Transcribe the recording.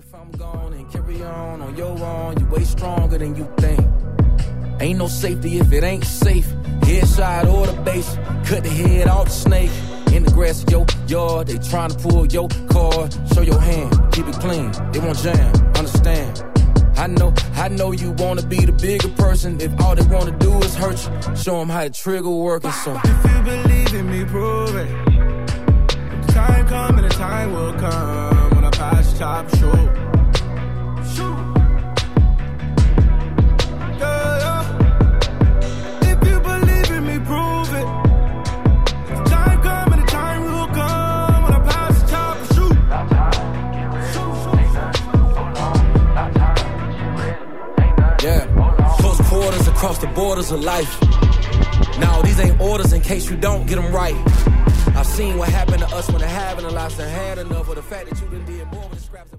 If I'm gone and carry on your own, you way stronger than you think. Ain't no safety if it ain't safe. Headshot or the base, cut the head off the snake. In the grass of your yard, they tryna pull your card. Show your hand, keep it clean, it won't jam, understand. I know you wanna be the bigger person. If all they wanna do is hurt you, show them how the trigger working. So if you believe in me, prove it. The time come and the time will come when I pass the top, shoot. Across the borders of life. Now these ain't orders in case you don't get them right. I've seen what happened to us when the having a lost and had enough of the fact that you done did more with the scraps.